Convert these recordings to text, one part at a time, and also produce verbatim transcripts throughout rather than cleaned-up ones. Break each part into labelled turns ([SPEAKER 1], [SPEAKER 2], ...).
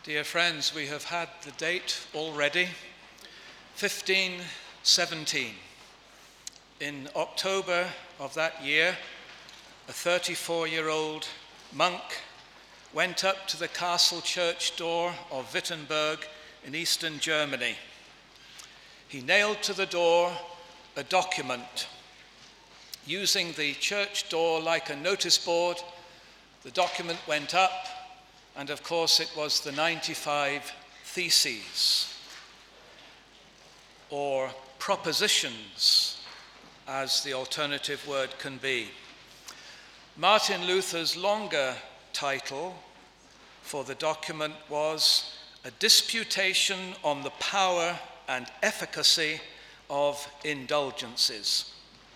[SPEAKER 1] Dear friends, we have had the date already, fifteen seventeen. In October of that year, a thirty-four-year-old monk went up to the castle church door of Wittenberg in eastern Germany. He nailed to the door a document. Using the church door like a notice board, the document went up, and of course it was the ninety-five Theses, or propositions, as the alternative word can be. Martin Luther's longer title for the document was A Disputation on the Power and Efficacy of Indulgences.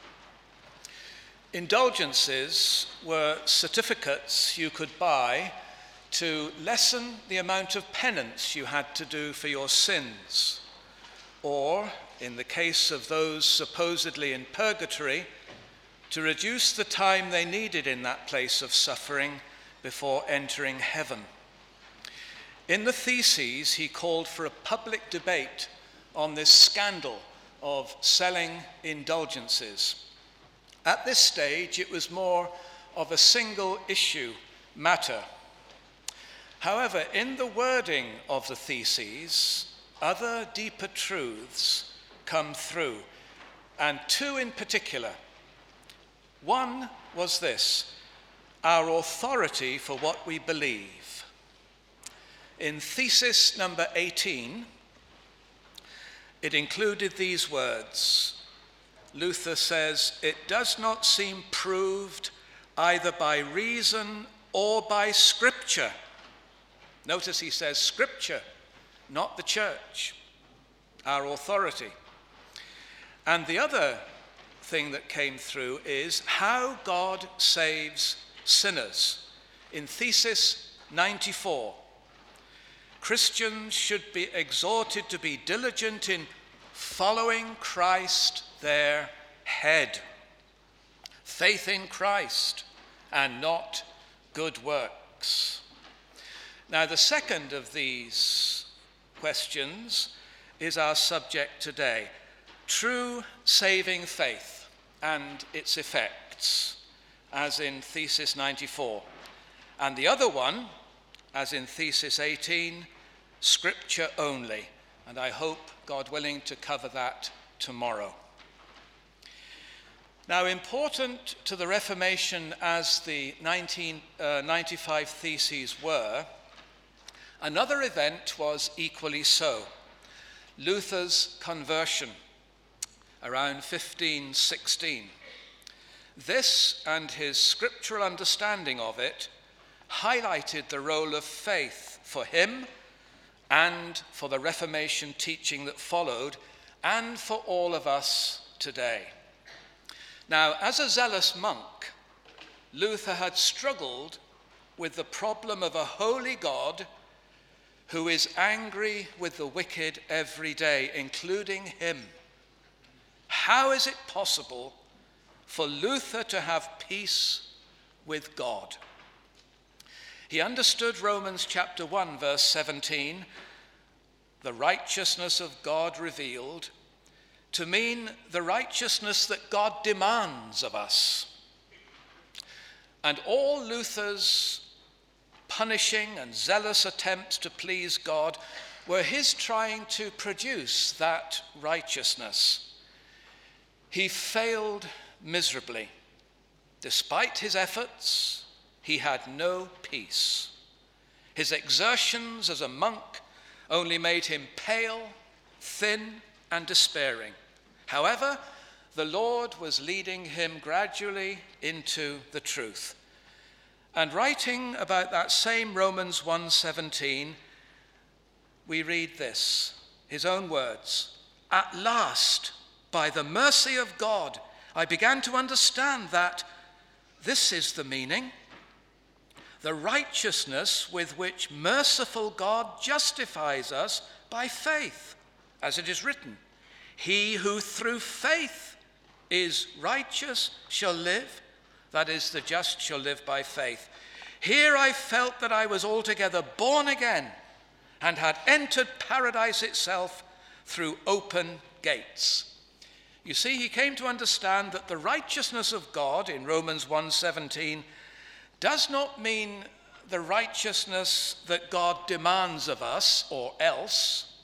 [SPEAKER 1] Indulgences were certificates you could buy to lessen the amount of penance you had to do for your sins, or, in the case of those supposedly in purgatory, to reduce the time they needed in that place of suffering before entering heaven. In the Theses, he called for a public debate on this scandal of selling indulgences. At this stage, it was more of a single issue matter. However, in the wording of the Theses, other deeper truths come through, and two in particular. One was this: our authority for what we believe. In thesis number eighteen, it included these words. Luther says, "It does not seem proved either by reason or by Scripture." Notice he says Scripture, not the church, our authority. And the other thing that came through is how God saves sinners. In thesis ninety-four, Christians should be exhorted to be diligent in following Christ, their head. Faith in Christ and not good works. Now, the second of these questions is our subject today: true saving faith and its effects, as in thesis ninety-four. And the other one, as in thesis eighteen, Scripture only. And I hope, God willing, to cover that tomorrow. Now, important to the Reformation as the nineteen ninety-five Theses were, another event was equally so: Luther's conversion around fifteen sixteen. This and his scriptural understanding of it highlighted the role of faith for him and for the Reformation teaching that followed, and for all of us today. Now, as a zealous monk, Luther had struggled with the problem of a holy God who is angry with the wicked every day, including him. How is it possible for Luther to have peace with God? He understood Romans chapter one, verse seventeen, the righteousness of God revealed, to mean the righteousness that God demands of us. And all Luther's punishing and zealous attempts to please God were his trying to produce that righteousness. He failed miserably. Despite his efforts, he had no peace. His exertions as a monk only made him pale, thin, and despairing. However, the Lord was leading him gradually into the truth. And writing about that same Romans one seventeen, we read this, his own words: "At last, by the mercy of God, I began to understand that this is the meaning, the righteousness with which merciful God justifies us by faith, as it is written, he who through faith is righteous shall live," that is, the just shall live by faith. "Here I felt that I was altogether born again, and had entered paradise itself through open gates. You see, he came to understand that the righteousness of God in Romans one seventeen does not mean the righteousness that God demands of us or else,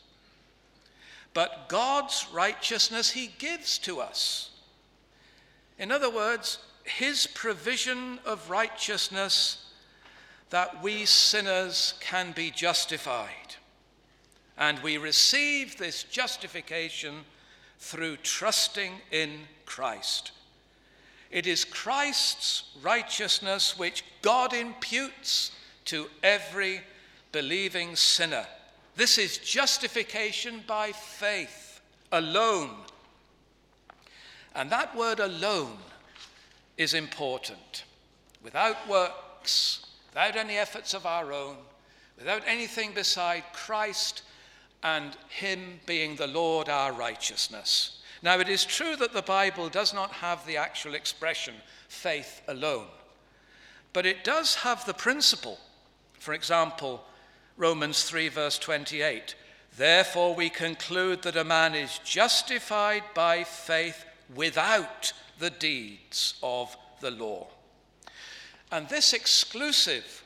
[SPEAKER 1] but God's righteousness he gives to us. In other words, his provision of righteousness that we sinners can be justified. And we receive this justification through trusting in Christ. It is Christ's righteousness which God imputes to every believing sinner. This is justification by faith alone. And that word alone is important. Without works, without any efforts of our own, without anything beside Christ and him being the Lord our righteousness. Now, it is true that the Bible does not have the actual expression faith alone, but it does have the principle. For example, Romans three verse twenty-eight, therefore we conclude that a man is justified by faith without the deeds of the law. And this exclusive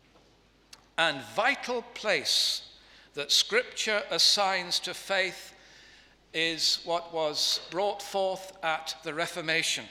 [SPEAKER 1] and vital place that Scripture assigns to faith is what was brought forth at the Reformation.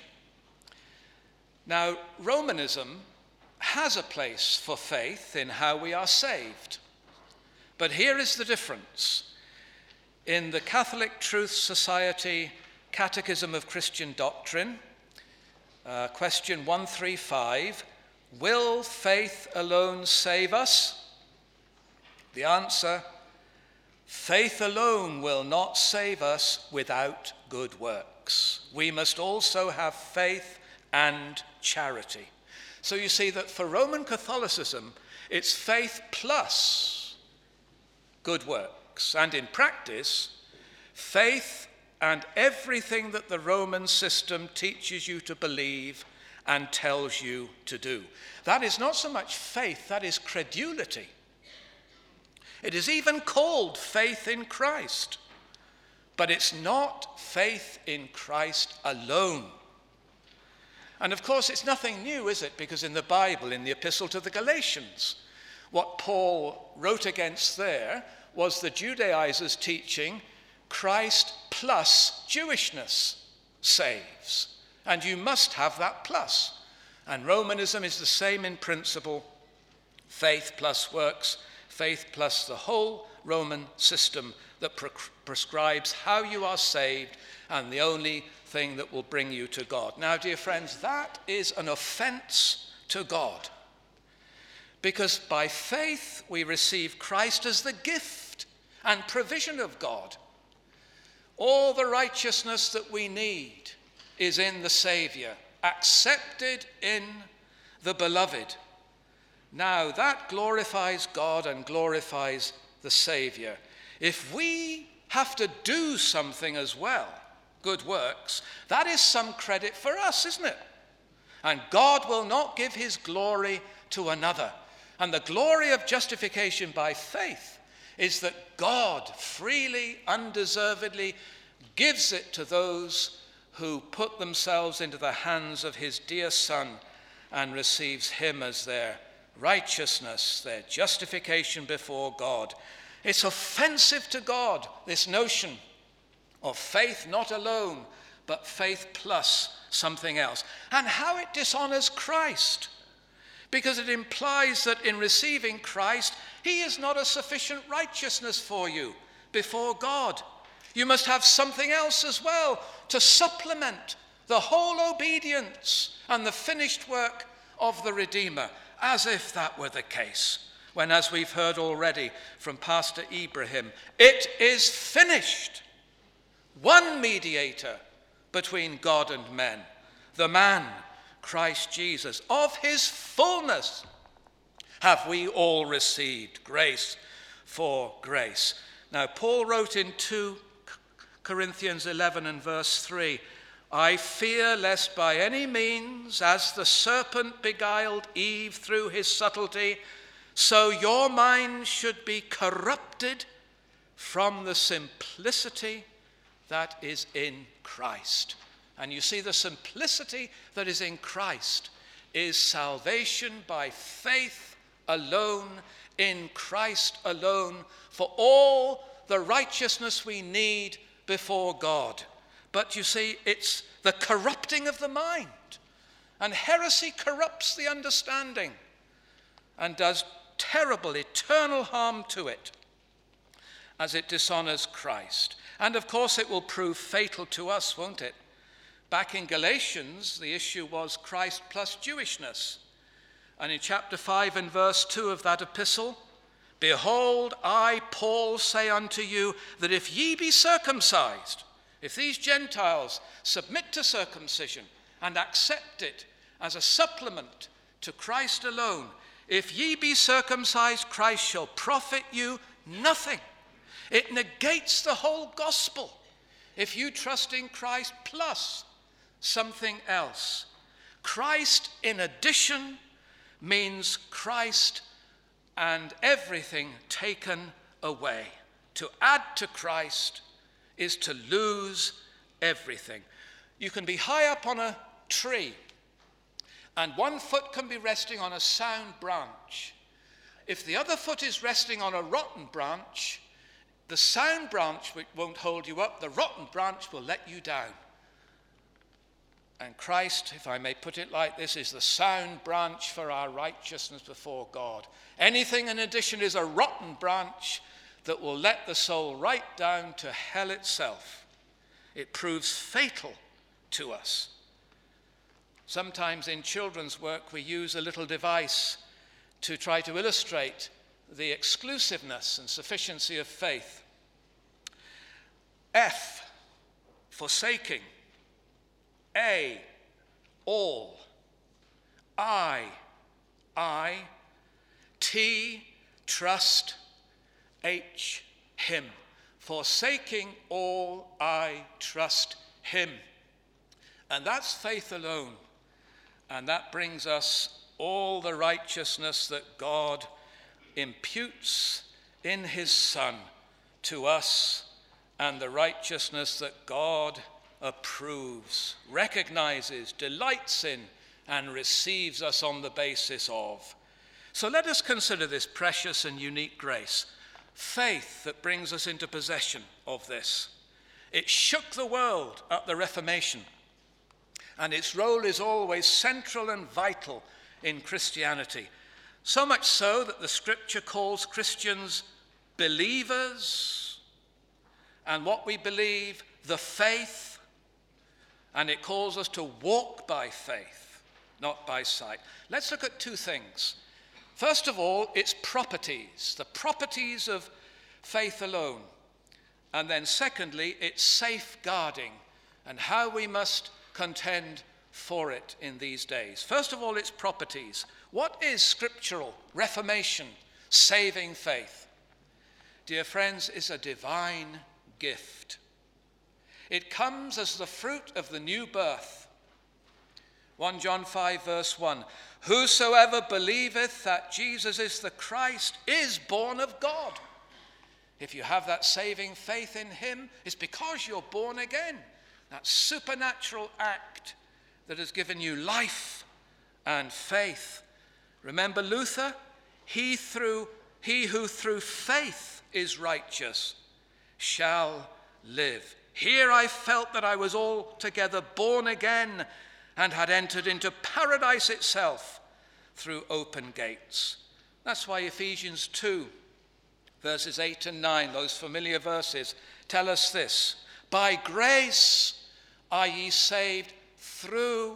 [SPEAKER 1] Now, Romanism has a place for faith in how we are saved. But here is the difference. In the Catholic Truth Society Catechism of Christian Doctrine, uh, question one thirty-five, will faith alone save us? The answer, faith alone will not save us without good works. We must also have faith and charity. So you see that for Roman Catholicism, it's faith plus good works. And in practice, faith and everything that the Roman system teaches you to believe and tells you to do. That is not so much faith, that is credulity. It is even called faith in Christ, but it's not faith in Christ alone. And of course, it's nothing new, is it? Because in the Bible, in the Epistle to the Galatians, what Paul wrote against there was the Judaizers teaching Christ plus Jewishness saves. And you must have that plus. And Romanism is the same in principle. Faith plus works, faith plus the whole Roman system that pre- prescribes how you are saved and the only thing that will bring you to God. Now, dear friends, that is an offense to God. Because by faith we receive Christ as the gift and provision of God. All the righteousness that we need is in the Savior, accepted in the Beloved. Now that glorifies God and glorifies the Savior. If we have to do something as well, good works, that is some credit for us, isn't it? And God will not give his glory to another. And the glory of justification by faith is that God freely, undeservedly gives it to those who put themselves into the hands of his dear Son and receives him as their righteousness, their justification before God. It's offensive to God, this notion of faith not alone, but faith plus something else. And how it dishonors Christ, because it implies that in receiving Christ, he is not a sufficient righteousness for you before God. You must have something else as well to supplement the whole obedience and the finished work of the Redeemer, as if that were the case. When, as we've heard already from Pastor Ibrahim, it is finished. One mediator between God and men, the man, Christ Jesus. Of his fullness have we all received grace for grace. Now, Paul wrote in two Corinthians eleven and verse three, I fear lest by any means, as the serpent beguiled Eve through his subtlety, So your mind should be corrupted from the simplicity that is in Christ. And you see, the simplicity that is in Christ is salvation by faith alone, in Christ alone, for all the righteousness we need before God. But you see, it's the corrupting of the mind. And heresy corrupts the understanding and does terrible, eternal harm to it as it dishonors Christ. And of course it will prove fatal to us, won't it? Back in Galatians, the issue was Christ plus Jewishness. And in chapter five and verse two of that epistle, behold, I, Paul, say unto you, that if ye be circumcised, if these Gentiles submit to circumcision and accept it as a supplement to Christ alone, if ye be circumcised, Christ shall profit you nothing. It negates the whole gospel if you trust in Christ plus something else. Christ in addition means Christ and everything taken away. To add to Christ is to lose everything. You can be high up on a tree and one foot can be resting on a sound branch. If the other foot is resting on a rotten branch, the sound branch won't hold you up, the rotten branch will let you down. And Christ, if I may put it like this, is the sound branch for our righteousness before God. Anything in addition is a rotten branch that will let the soul right down to hell itself. It proves fatal to us. Sometimes in children's work we use a little device to try to illustrate the exclusiveness and sufficiency of faith. F, forsaking. A, all. I, I. T, trust. H, him. Forsaking all, I trust him. And that's faith alone. And that brings us all the righteousness that God imputes in his Son to us, and the righteousness that God approves, recognizes, delights in, and receives us on the basis of. So let us consider this precious and unique grace, faith that brings us into possession of this. It shook the world at the Reformation, and its role is always central and vital in Christianity. So much so that the scripture calls Christians believers, and what we believe, the faith, and it calls us to walk by faith, not by sight. Let's look at two things. First of all, its properties, the properties of faith alone. And then secondly, its safeguarding and how we must contend for it in these days. First of all, its properties. What is scriptural Reformation saving faith? Dear friends, it's a divine gift. It comes as the fruit of the new birth. First John five verse one, whosoever believeth that Jesus is the Christ is born of God. If you have that saving faith in him, it's because you're born again. That supernatural act that has given you life and faith. Remember Luther? He, through, he who through faith is righteous shall live. Here I felt that I was altogether born again and had entered into paradise itself through open gates. That's why Ephesians two, verses eight and nine, those familiar verses, tell us this. By grace are ye saved through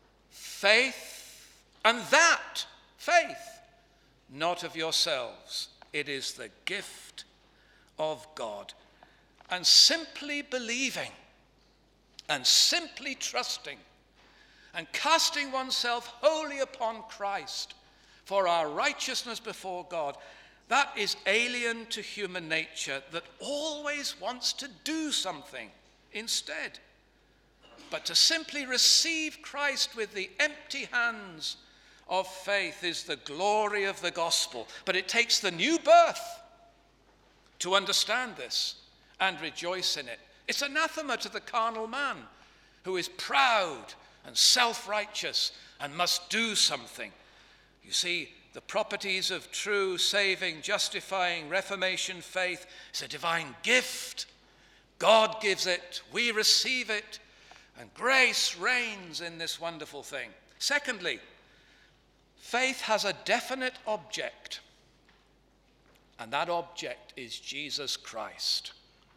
[SPEAKER 1] faith, and that faith, not of yourselves. It is the gift of God. And simply believing and simply trusting and casting oneself wholly upon Christ for our righteousness before God, that is alien to human nature that always wants to do something instead. But to simply receive Christ with the empty hands of faith is the glory of the gospel. But it takes the new birth to understand this and rejoice in it. It's anathema to the carnal man who is proud and self-righteous and must do something. You see, the properties of true, saving, justifying, Reformation faith is a divine gift. God gives it, we receive it, and grace reigns in this wonderful thing. Secondly, faith has a definite object, and that object is Jesus Christ,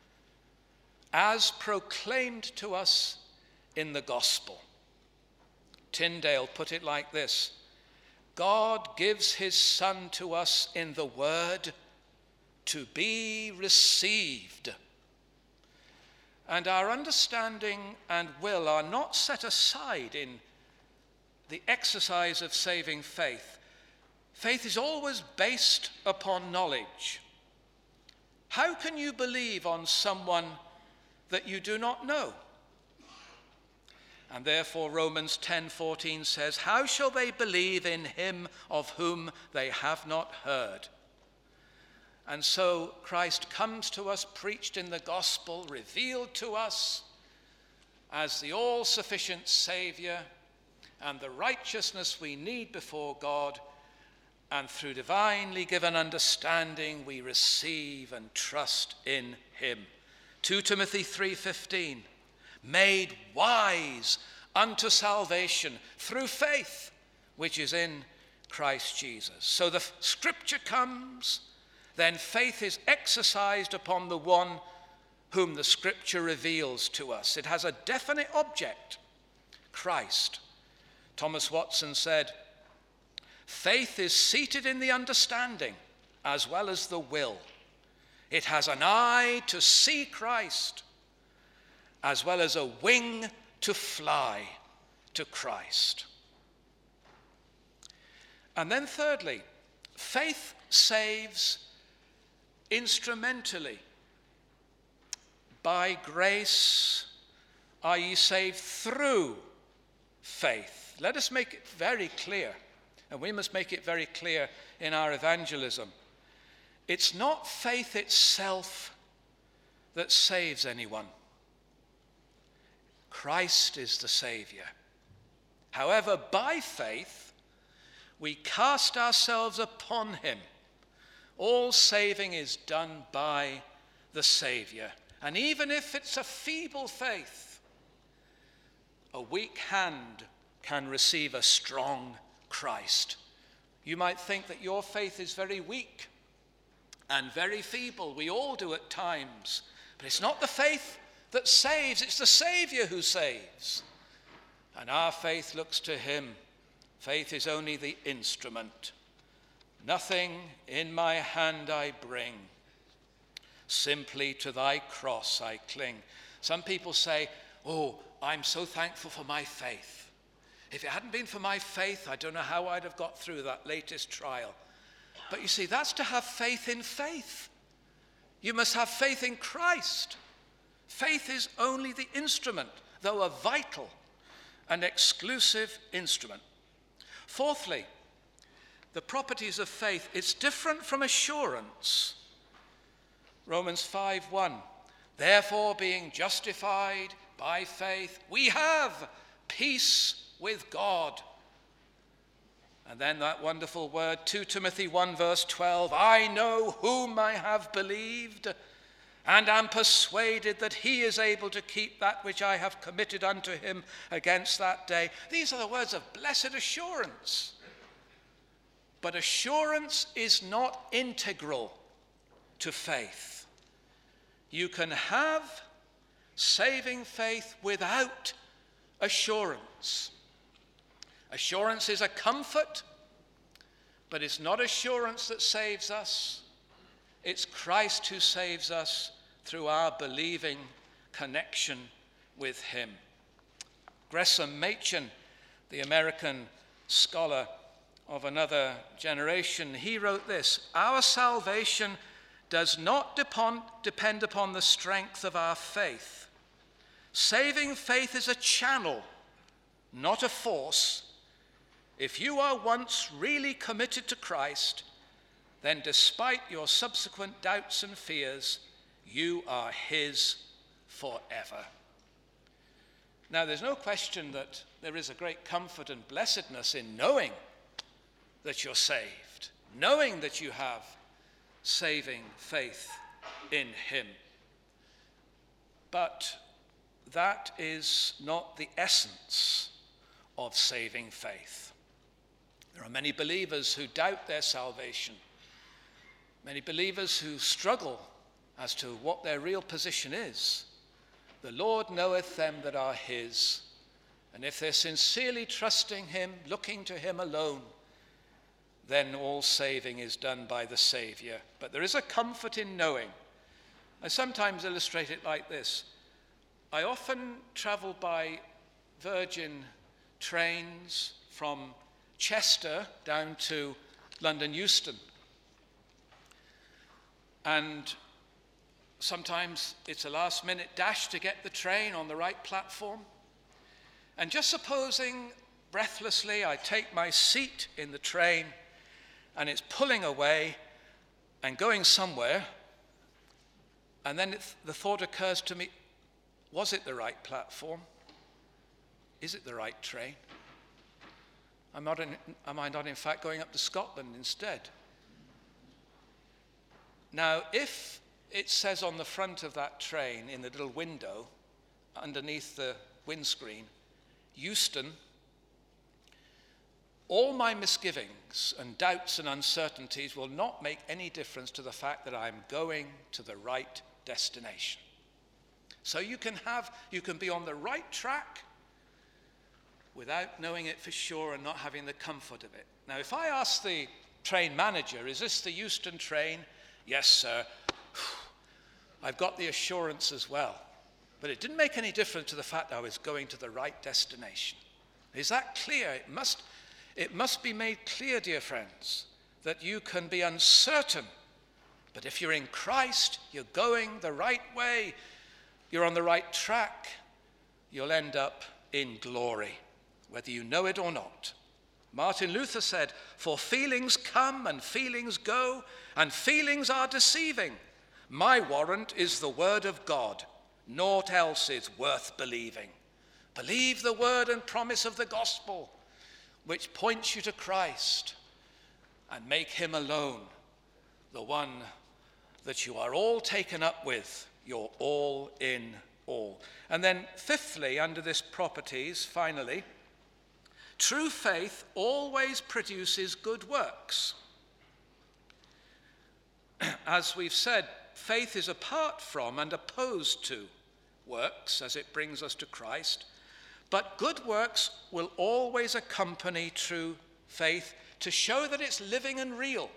[SPEAKER 1] as proclaimed to us in the gospel. Tyndale put it like this: God gives his Son to us in the word to be received. And our understanding and will are not set aside in the exercise of saving faith. Faith is always based upon knowledge. How can you believe on someone that you do not know? And therefore Romans ten fourteen says, how shall they believe in him of whom they have not heard? And so Christ comes to us, preached in the gospel, revealed to us as the all-sufficient Savior and the righteousness we need before God. And through divinely given understanding, we receive and trust in him. Second Timothy three fifteen, made wise unto salvation through faith, which is in Christ Jesus. So the scripture comes, then faith is exercised upon the one whom the scripture reveals to us. It has a definite object, Christ. Thomas Watson said, faith is seated in the understanding as well as the will. It has an eye to see Christ as well as a wing to fly to Christ. And then thirdly, faith saves instrumentally. By grace are ye saved through faith. Let us make it very clear, and we must make it very clear in our evangelism. It's not faith itself that saves anyone. Christ is the Savior. However, by faith, we cast ourselves upon him. All saving is done by the Savior. And even if it's a feeble faith, a weak hand can receive a strong Christ. You might think that your faith is very weak and very feeble. We all do at times. But it's not the faith that saves, it's the Savior who saves. And our faith looks to him. Faith is only the instrument. Nothing in my hand I bring, simply to thy cross I cling. Some people say, oh, I'm so thankful for my faith. If it hadn't been for my faith, I don't know how I'd have got through that latest trial. But you see, that's to have faith in faith. You must have faith in Christ. Faith is only the instrument, though a vital and exclusive instrument. Fourthly, the properties of faith, it's different from assurance. Romans five one, therefore being justified by faith, we have peace with God. And then that wonderful word, Second Timothy one verse twelve, I know whom I have believed, and am persuaded that he is able to keep that which I have committed unto him against that day. These are the words of blessed assurance. But assurance is not integral to faith. You can have saving faith without assurance. Assurance is a comfort, but it's not assurance that saves us. It's Christ who saves us through our believing connection with him. Gresham Machen, the American scholar of another generation, he wrote this: our salvation does not depend, depend upon the strength of our faith. Saving faith is a channel, not a force. If you are once really committed to Christ, then despite your subsequent doubts and fears, you are his forever. Now, there's no question that there is a great comfort and blessedness in knowing that you're saved, knowing that you have saving faith in him. But that is not the essence of saving faith. There are many believers who doubt their salvation, many believers who struggle as to what their real position is. The Lord knoweth them that are his, and if they're sincerely trusting him, looking to him alone, then all saving is done by the Savior. But there is a comfort in knowing. I sometimes illustrate it like this. I often travel by Virgin trains from Chester down to London Euston. And sometimes it's a last minute dash to get the train on the right platform. And just supposing breathlessly I take my seat in the train and it's pulling away and going somewhere, and then it, the thought occurs to me, was it the right platform? Is it the right train? Am, not in, am I not in fact going up to Scotland instead? Now, if it says on the front of that train in the little window underneath the windscreen, Euston, all my misgivings and doubts and uncertainties will not make any difference to the fact that I'm going to the right destination. So you can have, you can be on the right track without knowing it for sure and not having the comfort of it. Now, if I ask the train manager, is this the Euston train? Yes, sir. I've got the assurance as well. But it didn't make any difference to the fact that I was going to the right destination. Is that clear? It must, it must be made clear, dear friends, that you can be uncertain. But if you're in Christ, you're going the right way, you're on the right track, you'll end up in glory, whether you know it or not. Martin Luther said, "For feelings come and feelings go, and feelings are deceiving. My warrant is the word of God. Naught else is worth believing." Believe the word and promise of the gospel, which points you to Christ, and make him alone the one that you are all taken up with. You're all in all. And then fifthly, under this properties, finally, true faith always produces good works. As we've said, faith is apart from and opposed to works as it brings us to Christ, but good works will always accompany true faith to show that it's living and real.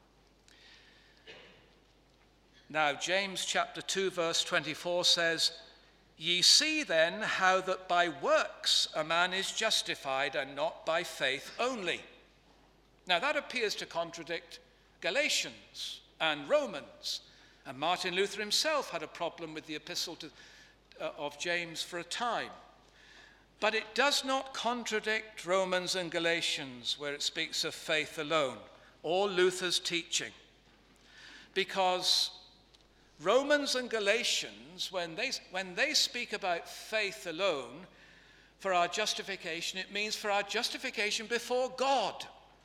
[SPEAKER 1] Now, James chapter two, verse twenty-four says, "Ye see then how that by works a man is justified, and not by faith only." Now, that appears to contradict Galatians and Romans. And Martin Luther himself had a problem with the epistle to, uh, of James for a time. But it does not contradict Romans and Galatians, where it speaks of faith alone, or Luther's teaching. Because Romans and Galatians, when they, when they speak about faith alone for our justification, it means for our justification before God.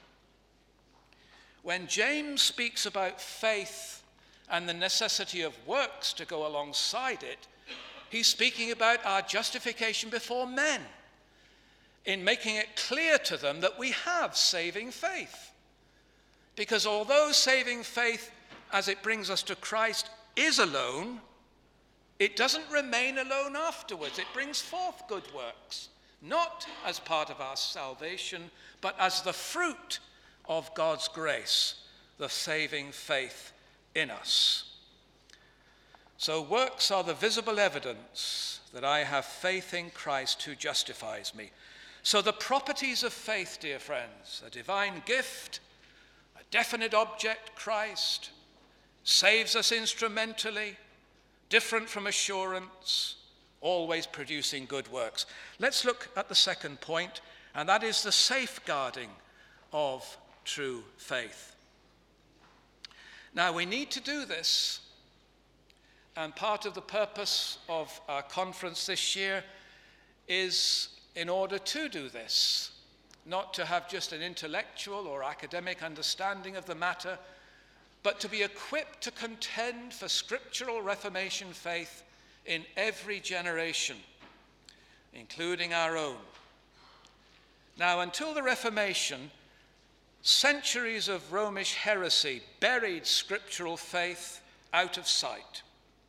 [SPEAKER 1] When James speaks about faith and the necessity of works to go alongside it, he's speaking about our justification before men, in making it clear to them that we have saving faith. Because although saving faith, as it brings us to Christ, is alone, it doesn't remain alone afterwards. It brings forth good works, not as part of our salvation, but as the fruit of God's grace, the saving faith in us. So works are the visible evidence that I have faith in Christ who justifies me. So the properties of faith, dear friends, a divine gift, a definite object, Christ, saves us instrumentally, different from assurance, always producing good works. Let's look at the second point, and that is the safeguarding of true faith. Now, we need to do this, and part of the purpose of our conference this year is in order to do this, not to have just an intellectual or academic understanding of the matter, but to be equipped to contend for scriptural Reformation faith in every generation, including our own. Now, until the Reformation, centuries of Romish heresy buried scriptural faith out of sight.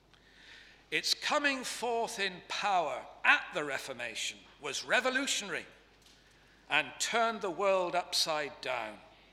[SPEAKER 1] Its coming forth in power at the Reformation was revolutionary and turned the world upside down.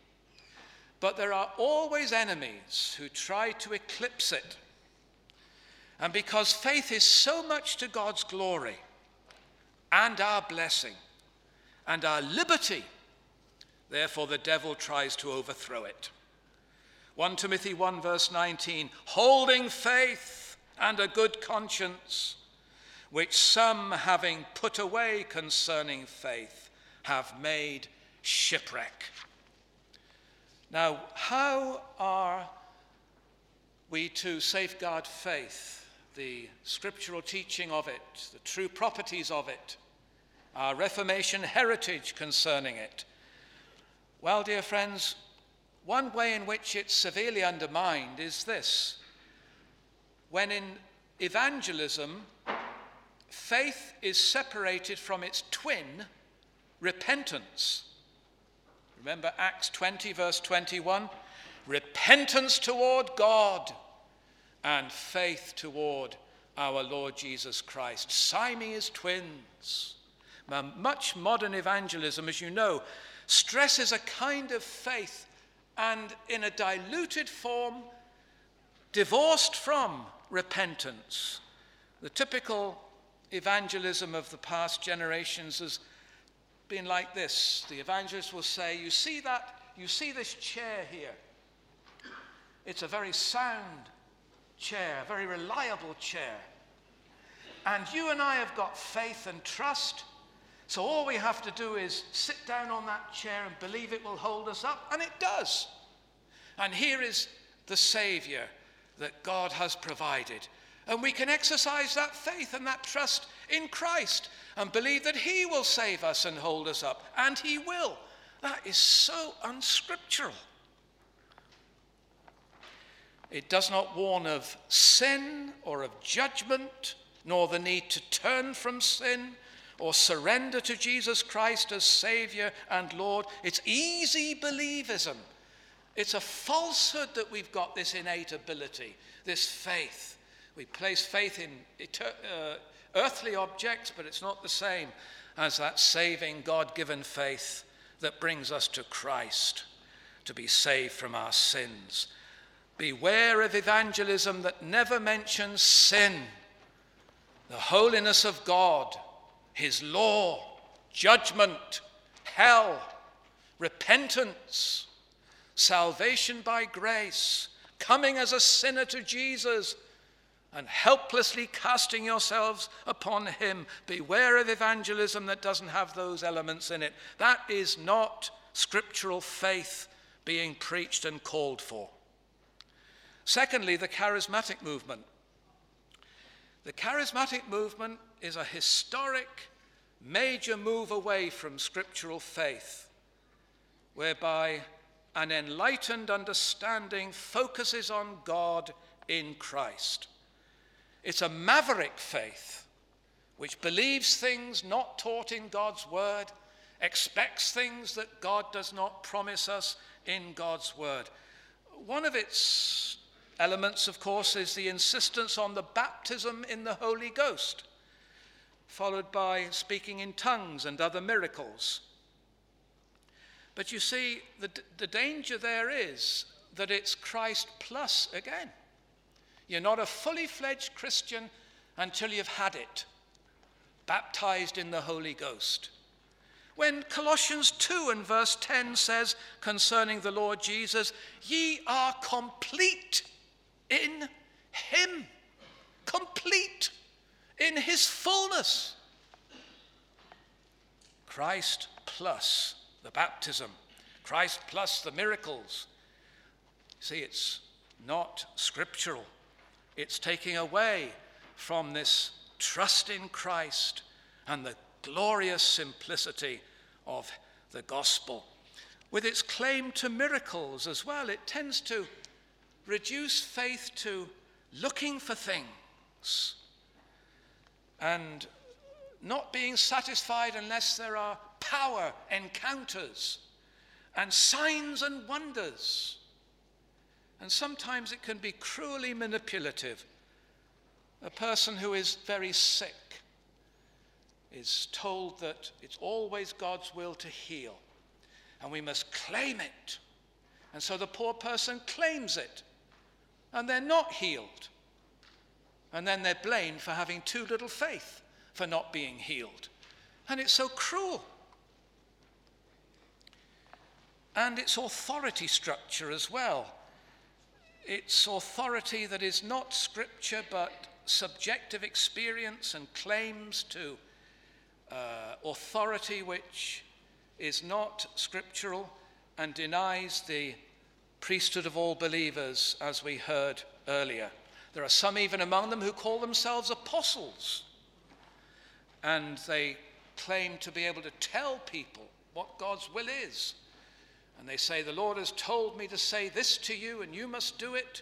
[SPEAKER 1] But there are always enemies who try to eclipse it. And because faith is so much to God's glory and our blessing and our liberty, therefore the devil tries to overthrow it. First Timothy one verse nineteen, holding faith and a good conscience, which some, having put away concerning faith, have made shipwreck. Now, how are we to safeguard faith, the scriptural teaching of it, the true properties of it, our Reformation heritage concerning it? Well, dear friends, one way in which it's severely undermined is this. When in evangelism, faith is separated from its twin, repentance. Remember Acts twenty, verse twenty-one? Repentance toward God and faith toward our Lord Jesus Christ. Siamese twins. Now, much modern evangelism, as you know, stresses a kind of faith and in a diluted form, divorced from repentance. The typical evangelism of the past generations has been like this. The evangelist will say, you see that, you see this chair here? It's a very sound chair, a very reliable chair. And you and I have got faith and trust, so all we have to do is sit down on that chair and believe it will hold us up, and it does. And here is the Savior that God has provided. And we can exercise that faith and that trust in Christ and believe that he will save us and hold us up. And he will. That is so unscriptural. It does not warn of sin or of judgment, nor the need to turn from sin or surrender to Jesus Christ as Savior and Lord. It's easy believism. It's a falsehood that we've got this innate ability, this faith. We place faith in uh, earthly objects, but it's not the same as that saving God-given faith that brings us to Christ to be saved from our sins. Beware of evangelism that never mentions sin, the holiness of God, his law, judgment, hell, repentance, salvation by grace, coming as a sinner to Jesus, and helplessly casting yourselves upon him. Beware of evangelism that doesn't have those elements in it. That is not scriptural faith being preached and called for. Secondly, the charismatic movement. The charismatic movement is a historic, major move away from scriptural faith, whereby an enlightened understanding focuses on God in Christ. It's a maverick faith which believes things not taught in God's word, expects things that God does not promise us in God's word. One of its elements, of course, is the insistence on the baptism in the Holy Ghost, followed by speaking in tongues and other miracles. But you see, the, the danger there is that it's Christ plus again. You're not a fully fledged Christian until you've had it, baptized in the Holy Ghost. When Colossians two and verse ten says concerning the Lord Jesus, ye are complete in him, complete in his fullness. Christ plus the baptism, Christ plus the miracles. See, it's not scriptural. It's taking away from this trust in Christ and the glorious simplicity of the gospel. With its claim to miracles as well, it tends to reduce faith to looking for things and not being satisfied unless there are power encounters and signs and wonders. And sometimes it can be cruelly manipulative. A person who is very sick is told that it's always God's will to heal, and we must claim it. And so the poor person claims it, and they're not healed. And then they're blamed for having too little faith, for not being healed. And it's so cruel. And its authority structure as well. It's authority that is not scripture, but subjective experience and claims to uh, authority which is not scriptural and denies the priesthood of all believers, as we heard earlier. There are some even among them who call themselves apostles, and they claim to be able to tell people what God's will is. And they say, the Lord has told me to say this to you, and you must do it.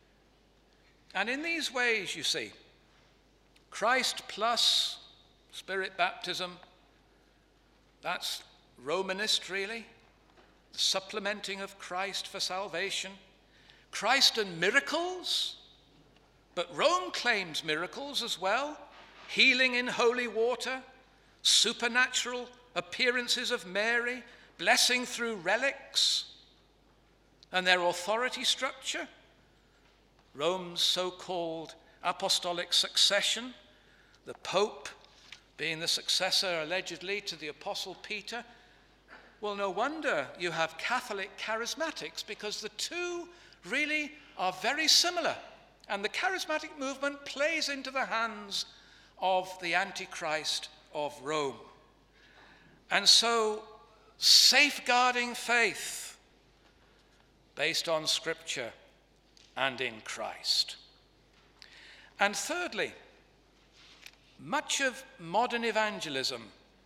[SPEAKER 1] And in these ways, you see, Christ plus Spirit baptism, that's Romanist, really. The supplementing of Christ for salvation. Christ and miracles, but Rome claims miracles as well. Healing in holy water, supernatural appearances of Mary, blessing through relics, and their authority structure. Rome's so-called apostolic succession, the Pope being the successor allegedly to the Apostle Peter. Well, no wonder you have Catholic charismatics, because the two really are very similar. And the charismatic movement plays into the hands of the Antichrist of Rome. And so, safeguarding faith based on Scripture and in Christ. And thirdly, much of modern evangelism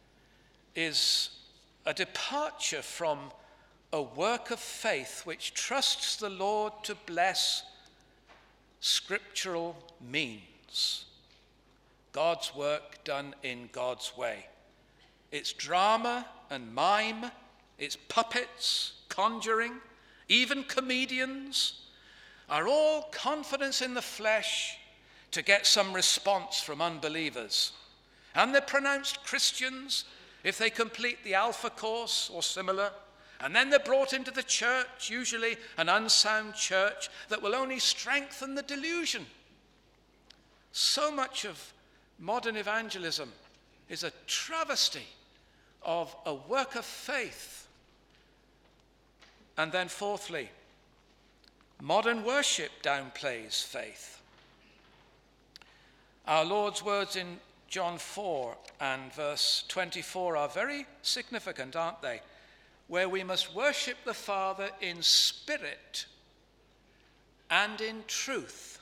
[SPEAKER 1] is a departure from a work of faith which trusts the Lord to bless scriptural means. God's work done in God's way. It's drama and mime, it's puppets, conjuring, even comedians are all confidence in the flesh to get some response from unbelievers. And they're pronounced Christians if they complete the Alpha course or similar. And then they're brought into the church, usually an unsound church that will only strengthen the delusion. So much of modern evangelism is a travesty of a work of faith. And then fourthly, modern worship downplays faith. Our Lord's words in John four and verse twenty-four are very significant, aren't they? Where we must worship the Father in spirit and in truth.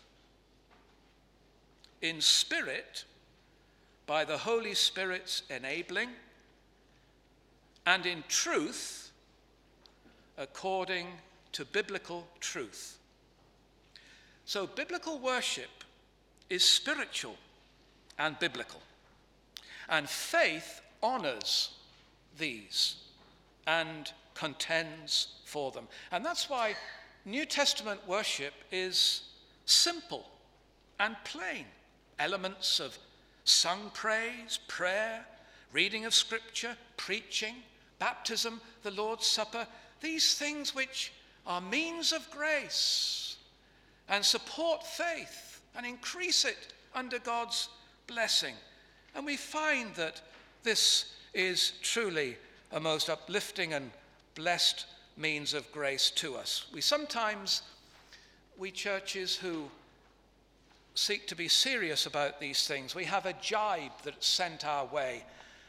[SPEAKER 1] In spirit, by the Holy Spirit's enabling, and in truth, according to biblical truth. So biblical worship is spiritual and biblical. And faith honors these and contends for them. And that's why New Testament worship is simple and plain. Elements of sung praise, prayer, reading of scripture, preaching, baptism, the Lord's Supper, these things which are means of grace and support faith and increase it under God's blessing. And we find that this is truly a most uplifting and blessed means of grace to us. We sometimes, we churches who seek to be serious about these things, we have a jibe that's sent our way,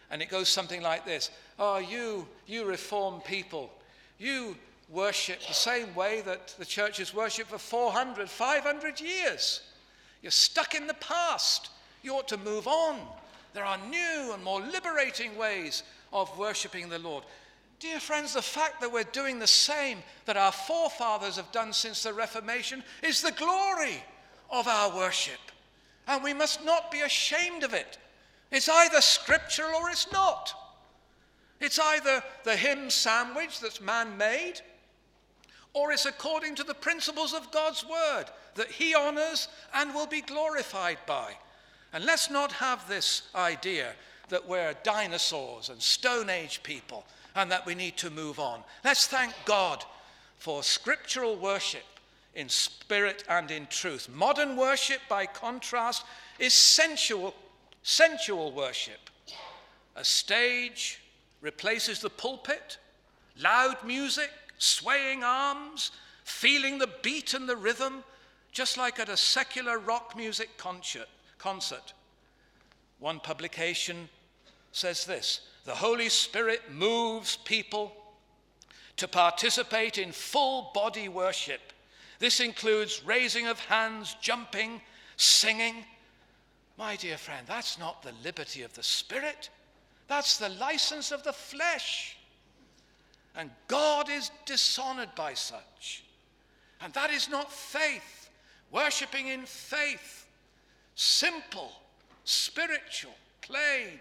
[SPEAKER 1] And it goes something like this. Oh, you, you Reformed people, you worship the same way that the church has worshipped for four hundred, five hundred years. You're stuck in the past. You ought to move on. There are new and more liberating ways of worshiping the Lord. Dear friends, the fact that we're doing the same that our forefathers have done since the Reformation is the glory of our worship. And we must not be ashamed of it. It's either scriptural or it's not. It's either the hymn sandwich that's man-made, or it's according to the principles of God's word that he honors and will be glorified by. And let's not have this idea that we're dinosaurs and Stone Age people and that we need to move on. Let's thank God for scriptural worship in spirit and in truth. Modern worship, by contrast, is sensual, sensual worship. A stage replaces the pulpit, loud music, swaying arms, feeling the beat and the rhythm, just like at a secular rock music concert. concert. One publication says this: the Holy Spirit moves people to participate in full body worship. This includes raising of hands, jumping, singing. My dear friend, that's not the liberty of the Spirit. That's the license of the flesh. And God is dishonored by such. And that is not faith. Worshipping in faith, simple, spiritual, plain,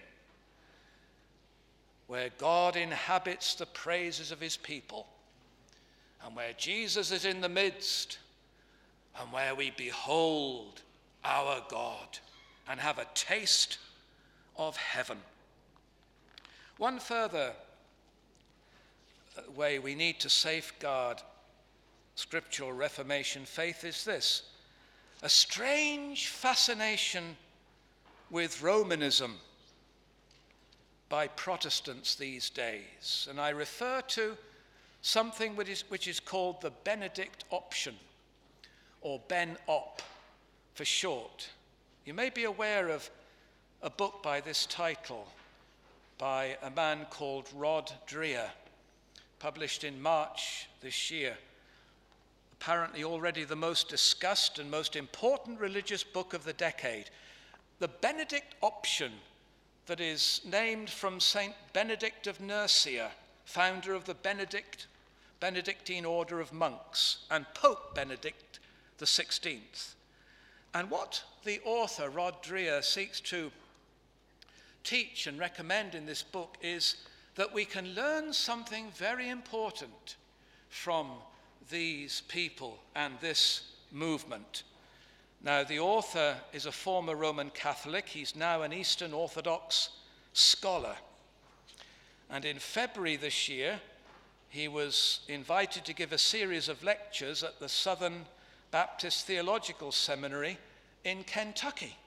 [SPEAKER 1] where God inhabits the praises of his people, and where Jesus is in the midst, and where we behold our God and have a taste of heaven. One further way we need to safeguard scriptural Reformation faith is this: a strange fascination with Romanism by Protestants these days. And I refer to something which is, which is called the Benedict option, or Ben-Op for short. You may be aware of a book by this title by a man called Rod Dreher, published in March this year. Apparently already the most discussed and most important religious book of the decade. The Benedict option, that is named from Saint Benedict of Nursia, founder of the Benedict, Benedictine order of monks, and Pope Benedict the sixteenth. And what the author, Rod Dreher, seeks to teach and recommend in this book is that we can learn something very important from these people and this movement. Now, the author is a former Roman Catholic. He's now an Eastern Orthodox scholar. And in February this year, he was invited to give a series of lectures at the Southern Baptist Theological Seminary in Kentucky.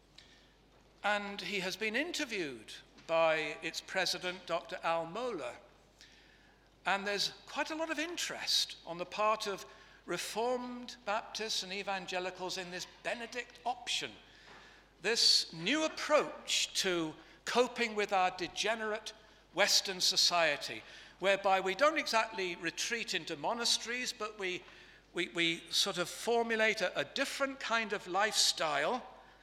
[SPEAKER 1] And he has been interviewed by its president, Doctor Al Mohler. And there's quite a lot of interest on the part of Reformed Baptists and evangelicals in this Benedict option, this new approach to coping with our degenerate Western society, whereby we don't exactly retreat into monasteries, but we, we, we sort of formulate a, a different kind of lifestyle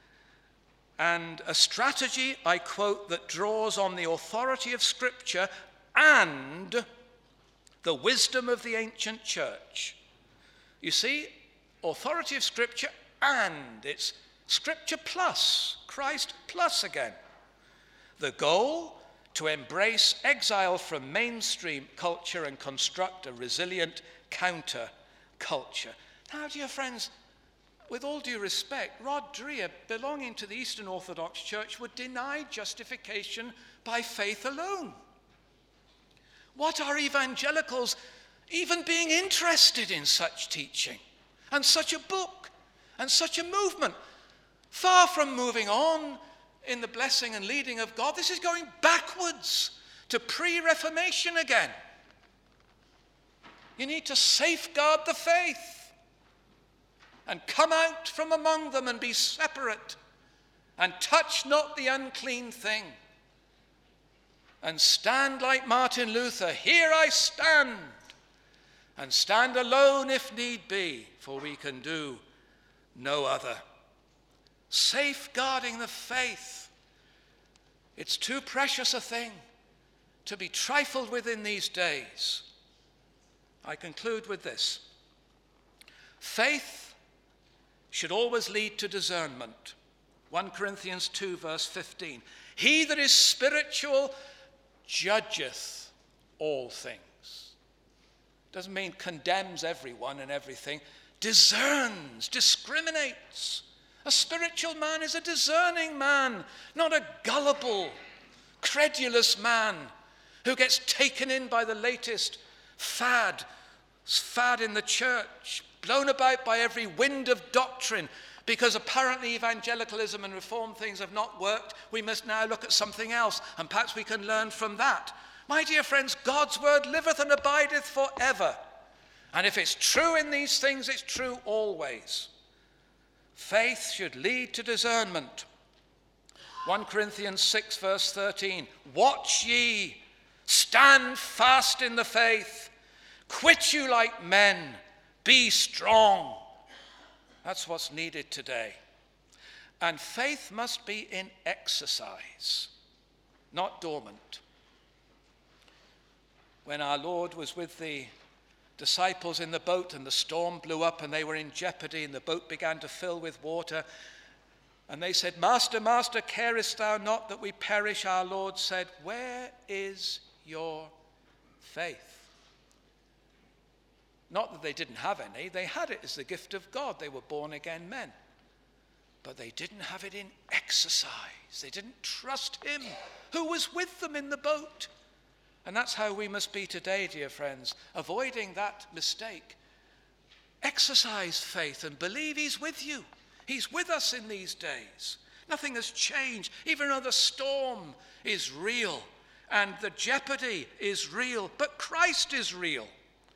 [SPEAKER 1] and a strategy, I quote, that draws on the authority of Scripture and the wisdom of the ancient church. You see, authority of Scripture, and it's Scripture plus, Christ plus again. The goal, to embrace exile from mainstream culture and construct a resilient counter-culture. Now, dear friends, with all due respect, Rod Dreher, belonging to the Eastern Orthodox Church, would deny justification by faith alone. What are evangelicals even being interested in such teaching and such a book and such a movement? Far from moving on in the blessing and leading of God, this is going backwards to pre-Reformation again. You need to safeguard the faith and come out from among them and be separate and touch not the unclean thing. and stand like Martin Luther. Here I stand, and stand alone if need be, for we can do no other. Safeguarding the faith. It's too precious a thing to be trifled with in these days. I conclude with this. Faith should always lead to discernment. First Corinthians two, verse fifteen. He that is spiritual judgeth all things. Doesn't mean condemns everyone and everything. Discerns, discriminates. A spiritual man is a discerning man, not a gullible, credulous man who gets taken in by the latest fad, fad in the church, blown about by every wind of doctrine. Because apparently evangelicalism and reform things have not worked, we must now look at something else, and perhaps we can learn from that. My dear friends, God's word liveth and abideth forever. And if it's true in these things, it's true always. Faith should lead to discernment. First Corinthians six, verse thirteen. Watch ye, stand fast in the faith, quit you like men, be strong. That's what's needed today. And faith must be in exercise, not dormant. When our Lord was with the disciples in the boat and the storm blew up and they were in jeopardy and the boat began to fill with water, and they said, Master, Master, carest thou not that we perish? Our Lord said, where is your faith? Not that they didn't have any. They had it as the gift of God. They were born again men. But they didn't have it in exercise. They didn't trust him who was with them in the boat. And that's how we must be today, dear friends, avoiding that mistake. Exercise faith and believe he's with you. He's with us in these days. Nothing has changed. Even though the storm is real and the jeopardy is real, but Christ is real.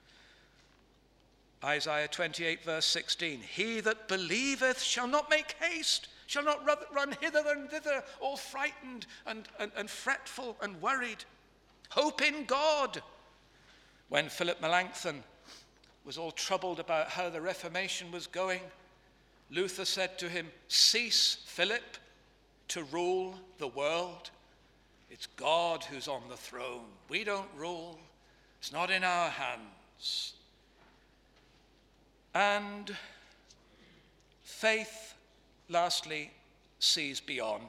[SPEAKER 1] Isaiah twenty-eight, verse sixteen. He that believeth shall not make haste, shall not run hither and thither, all frightened and, and, and fretful and worried. Hope in God. When Philip Melanchthon was all troubled about how the Reformation was going, Luther said to him, cease, Philip, to rule the world. It's God who's on the throne. We don't rule. It's not in our hands. And faith, lastly, sees beyond.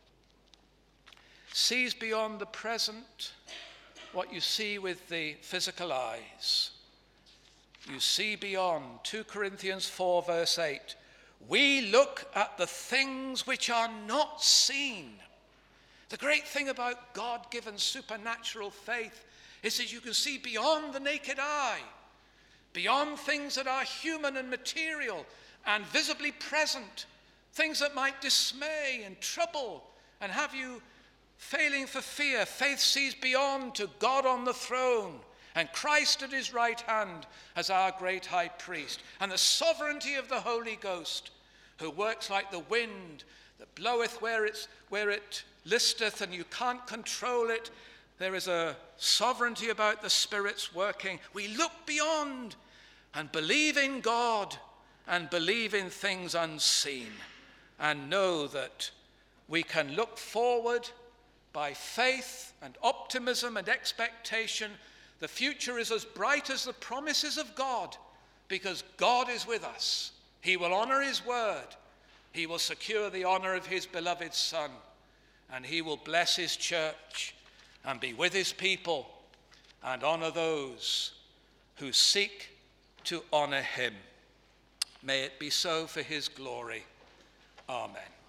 [SPEAKER 1] Sees beyond the present, what you see with the physical eyes. You see beyond. Second Corinthians four, verse eight. We look at the things which are not seen. The great thing about God-given supernatural faith is that you can see beyond the naked eye, beyond things that are human and material and visibly present, things that might dismay and trouble and have you failing for fear. Faith sees beyond to God on the throne and Christ at his right hand as our great high priest, and the sovereignty of the Holy Ghost, who works like the wind that bloweth where, it's, where it listeth, and you can't control it. There is a sovereignty about the Spirit's working. We look beyond and believe in God and believe in things unseen, and know that we can look forward by faith and optimism and expectation. The future is as bright as the promises of God, because God is with us. He will honor his word. He will secure the honor of his beloved Son, and he will bless his church and be with his people and honor those who seek to honor him. May it be so for his glory. Amen.